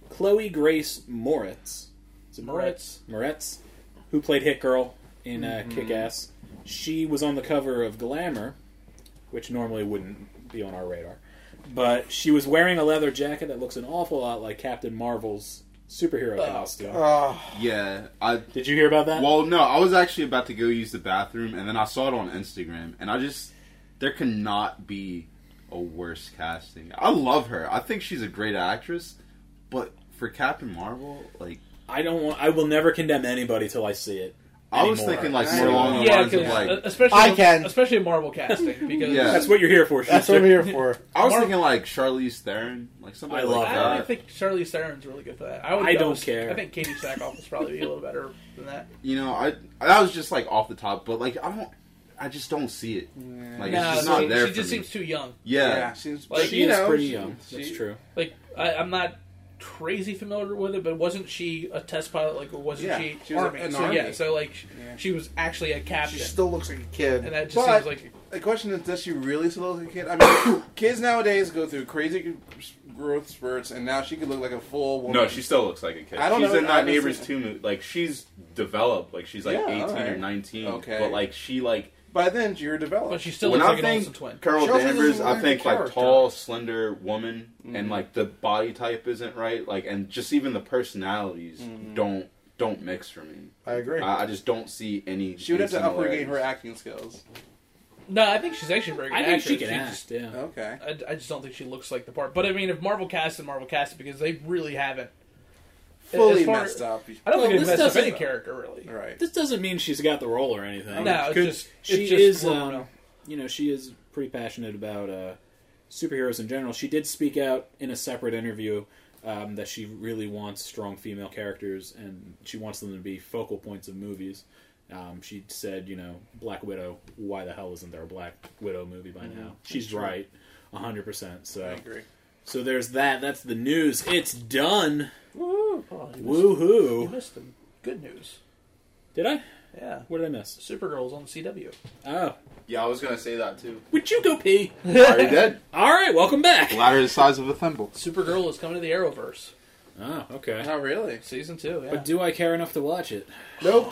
Chloe Grace Moritz. Is it Moritz? Moritz, who played Hit Girl in uh,
Mm-hmm.
Kick-Ass. She was on the cover of Glamour, which normally wouldn't be on our radar. But she was wearing a leather jacket that looks an awful lot like Captain Marvel's superhero
Oh,
costume.
Oh,
Yeah, I.
Did you hear about that?
Well, no, I was actually about to go use the bathroom, and then I saw it on Instagram, and I just there cannot be a worse casting. I love her. I think she's a great actress, but for Captain Marvel, like
I don't want. I will never condemn anybody till I see it.
I was
anymore.
thinking, like
I
more
know.
along the
Yeah,
lines of
because
like
especially
I can.
especially in Marvel casting because
Yeah.
That's what you're here for.
that's
Schuster.
what I'm here for.
I was
Mar-
thinking like Charlize Theron, like somebody
I
like
love
I,
that.
I think Charlize Theron's really good for that. I, would
I
go
don't
with-
care.
I think Katie Sackhoff would probably be a little better than that.
You know, I that was just like off the top, but like I don't, I just don't see it. Like
No,
it's just
she,
not there
she
for
just
me.
seems too young.
Yeah.
Yeah, she's
Like,
She
you
is
know,
pretty
she-
young.
she-
That's true.
Like I, I'm not crazy familiar with it, but wasn't she a test pilot? Like, or wasn't
Yeah,
she,
she was
army?
an
so
army.
yeah, so like sh-
Yeah.
she was actually a captain,
She still looks like a kid.
and that just
But-
seems like
The question is, does she really still look like a kid? I mean, kids nowadays go through crazy growth spurts, and now she could look like a full woman.
No, she still looks like a kid.
I don't
she's
know,
in
I
that
haven't
Neighbors
seen-
two movie. Like she's developed. Like she's like
Yeah,
eighteen or
alright.
nineteen.
Okay.
But like she like
By then, you're developed.
but she still
when
looks
I
like an
think
Olsen twin.
Carol
She also
Danvers,
doesn't
I
look
think
like a
like
character.
tall, slender woman,
Mm-hmm.
and like the body type isn't right. Like and just even the personalities
Mm-hmm.
don't don't mix for me.
I agree.
I, I just don't see any.
she would have to
any
upgrade her
similarities.
acting skills.
No, I think she's actually a very good.
I think
actress.
she can
just-
act. Yeah.
Okay.
I, I just don't think she looks like the part. But I mean, if Marvel cast and Marvel cast it because they really haven't.
Fully
as far-
messed up.
I don't
Well,
think
this
they've messed up
doesn't-
any character really.
Right.
This doesn't mean she's got the role or anything.
No, it's
Could-
just-
she
it's just
is.
rumor.
Um, you know, she is pretty passionate about uh, superheroes in general. She did speak out in a separate interview um, that she really wants strong female characters and she wants them to be focal points of movies. Um, she said, you know, Black Widow. Why the hell isn't there a Black Widow movie by now? She's right, a hundred percent. So,
I agree.
so there's that. That's the news. It's done.
Woo! Oh, you missed, you
Woohoo!
missed the good news.
Did I?
Yeah,
What did I miss?
Supergirl's on the C W.
Oh,
Yeah, I was gonna say that too.
would you go pee?
I already did.
All right, welcome back.
Ladder the size of a thimble.
Supergirl is coming to the Arrowverse
Oh, okay.
Not really.
season two. Yeah.
But do I care enough to watch it?
Nope.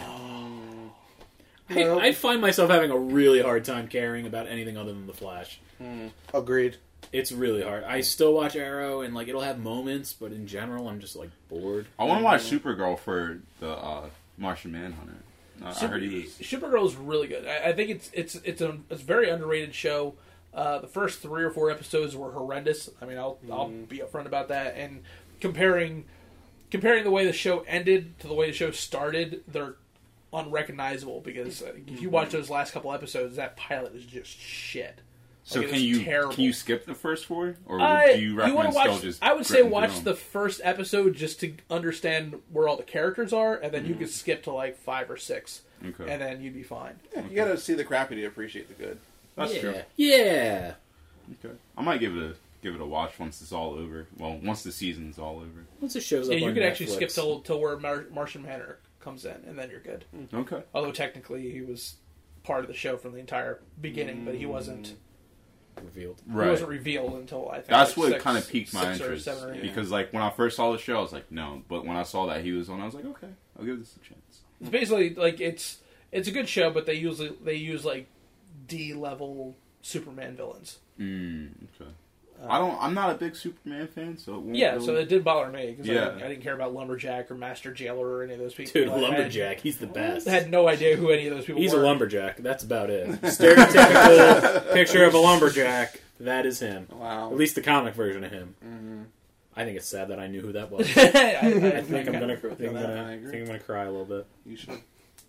I,
Nope.
I find myself having a really hard time caring about anything other than The Flash.
Agreed.
It's really hard. I still watch Arrow, and like it'll have moments, but in general, I'm just like bored.
I want to watch Supergirl for the uh, Martian Manhunter. Uh, I
Super,
heard he was.
Supergirl is really good. I, I think it's it's it's a it's a very underrated show. Uh, the first three or four episodes were horrendous. I mean, I'll I'll be upfront about that. And comparing comparing the way the show ended to the way the show started, they're unrecognizable because uh, if you watch those last couple episodes, that pilot is just shit.
So
Like, it
can
was
you
terrible.
can you skip the first four, or
I,
do you
wanna
recommend
watch,
still just?
I would say
gritting
watch
through
the
'em?
first episode just to understand where all the characters are, and then you could skip to like five or six,
Okay.
and then you'd be fine.
Yeah, you gotta see the crappy to appreciate the good.
That's
yeah.
true.
Yeah.
Okay. I might give it a give it a watch once it's all over. Well, once the season's all over.
Once it shows up,
Yeah, you
on
could actually
Netflix.
skip till till where Mar- Martian Manhunter comes in, and then you're good.
Okay.
Although technically he was part of the show from the entire beginning, but he wasn't.
revealed.
He
Right.
wasn't revealed until I think
That's
like
what
six-
kind of piqued my
six or
interest
seven or eight.
because, like, when I first saw the show, I was like, no. But when I saw that he was on, I was like, okay, I'll give this a chance.
It's basically like it's it's a good show, but they usually they use like D level Superman villains.
Mm, okay. I don't. I'm not a big Superman fan, so it won't
Yeah,
really...
so it did bother me because
Yeah.
I, didn't- I didn't care about Lumberjack or Master Jailer or any of those people.
Dude,
I had-
lumberjack. He's the best.
I had no idea who any of those people
He's
were.
a lumberjack. That's about it. Stereotypical picture of a lumberjack. That is him.
Wow.
At least the comic version of him. I think it's sad that I knew who that was.
I, I,
I think I'm gonna,
agree with
think
you
I'm
on that.
gonna,
I agree.
think I'm gonna cry a little bit.
You should.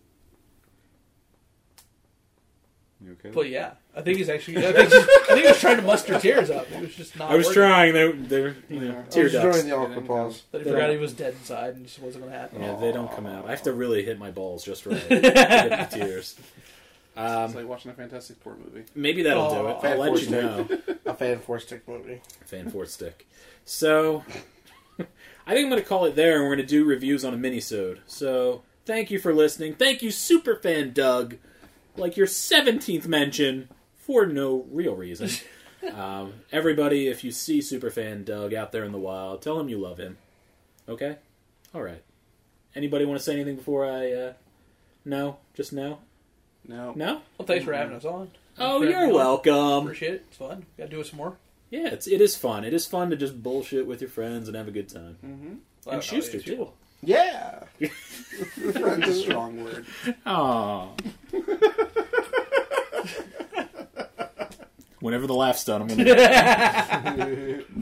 You okay?
But yeah, I think he's actually. I think, he's, I think he was trying to muster tears up. He was just not.
I was
working.
trying. They, they're you know,
I
tear
was
ducts.
enjoying the awkward pause.
But he
They
forgot
don't-
he was dead inside, and it just wasn't going to happen.
Yeah, they don't come out. I have to really hit my balls just right to get the tears.
It's
Um,
like watching a Fantastic Four movie.
maybe that'll
Oh,
do it.
Fan
I'll let
Force
you know.
A fan four stick movie.
Fan Fort Stick. So, I think I'm going to call it there, and we're going to do reviews on a mini-sode. So, thank you for listening. Thank you, Superfan Doug. Like your seventeenth mention, for no real reason. um, everybody, if you see Superfan Doug out there in the wild, tell him you love him. Okay? Alright. Anybody want to say anything before I, uh... No? Just no?
No.
No?
Well, thanks for having us on.
Oh,
For having
you're
me on.
welcome.
Appreciate it. It's fun. Gotta do it some more.
Yeah, it's, it is fun. It is fun to just bullshit with your friends and have a good time.
Mm-hmm.
Well,
And
I
Schuster,
don't know,
too.
Yeah.
Friend's a strong word.
Aww. Whenever the laugh's done, I'm gonna...